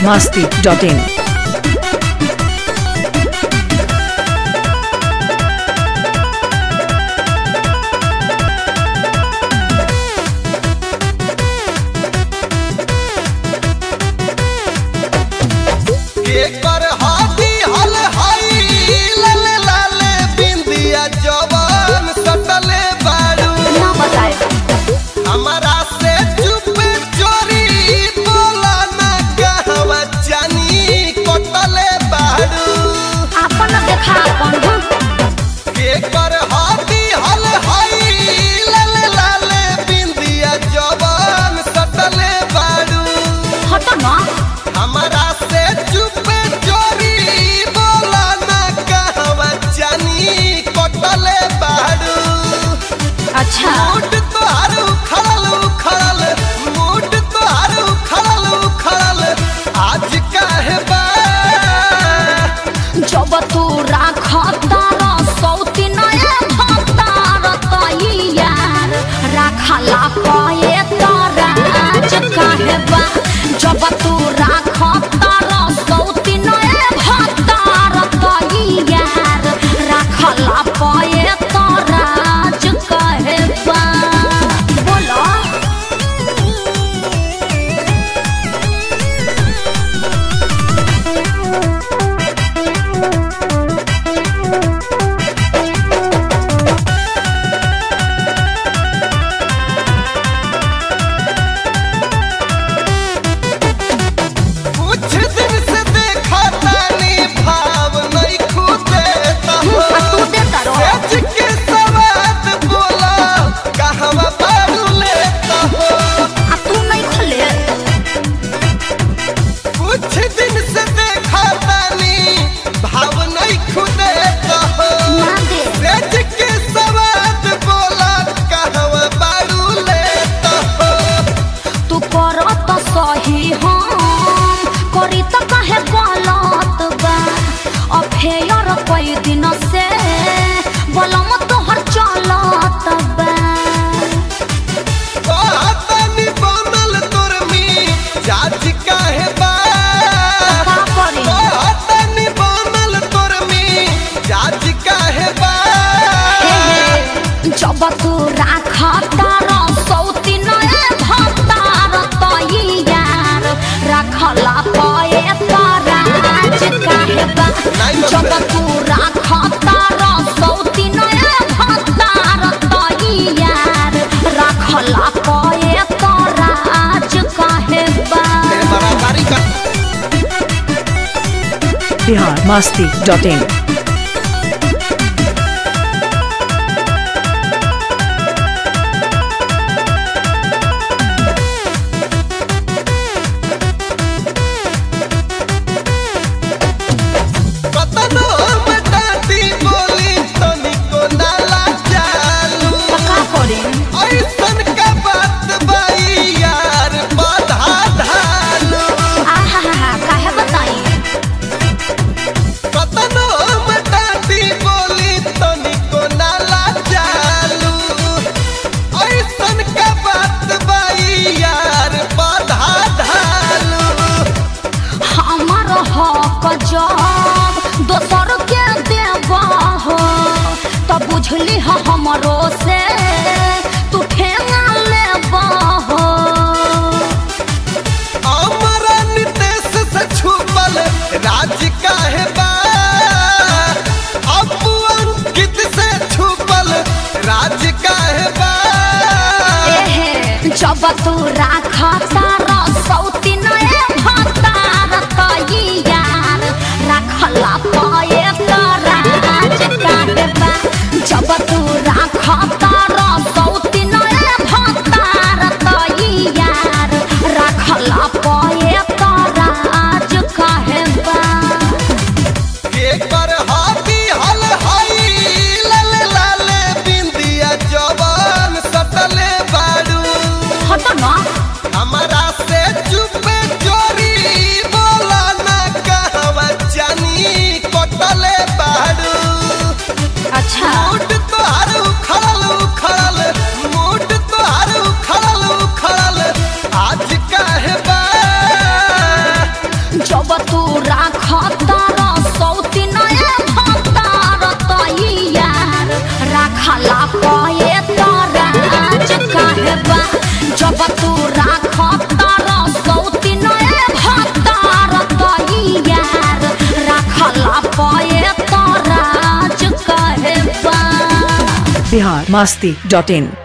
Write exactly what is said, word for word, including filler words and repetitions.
masti dot in. अच्छा mood तो हारू खड़ल खड़ल मूड तो हारू खड़ल खड़ल आज काहे बा जब तू राखतार सौती नए भतार तई यार राखला पाए तारा आज काहे बा जब तू राखतार सौती नए भतार तई यार राखला पाए तारा आज काहे बा बोलो कुछ दिन से देखा तानी भाव नहीं खुदे तू देता रहो सच के सवाद बोला कहवा बारू लेता हो आ तू नहीं खले कुछ दिन से देखा तानी भाव नहीं खुदे हो ना दे सच के सवाद बोला कहवा बारू लेता हो तू कर तो सही हम करी तो कहे गलत बा अफेयर कई दिन से बलम तोहर चलत बा कहतनी बनल तोर में जाज काहे बा का करी कहतनी बनल तोर में जाज काहे बा जब तू राखतार सौती नए भतार तई यार राखला पाए तारा आज काहे बा जब तू राखतार सौती नए भतार तई यार राखला पाए तारा आज काहे बा बराबरी का Bihar masti dot in. कतनो मटाती बोली तनिको नाला चालू का करी ऐसन का बात बाई यार बाधा धालू आहा काहे बताई कतनो मटाती बोली तनिको नाला चालू ऐसन का बात बाई यार बाधा धालू हमार हक जब दोसर के देबा हो तब बुझली ह हमरो से तू ठेंगा लेबा हो अमरा नितेश से छुपल राज काहे बा अबू अंकित से छुपल राज काहे बा एहे जब तू राखतार सौती नए भतार तई यार राखला पाए तारा आज काहे बा जब तू राखतार सौती नए भतार तई यार राखला पाए तारा आज काहे बा के कर हाथी हल हई लल लाले बिंदिया जवान सटले बारू हट ना हमर जब तू राखता रसौती नए भतार तैयार राखला पाए तराज काहे बा जब तू राखता रसौती नए भतार तैयार राखला पाए तराज काहे बा बिहार मस्ती डॉट इन।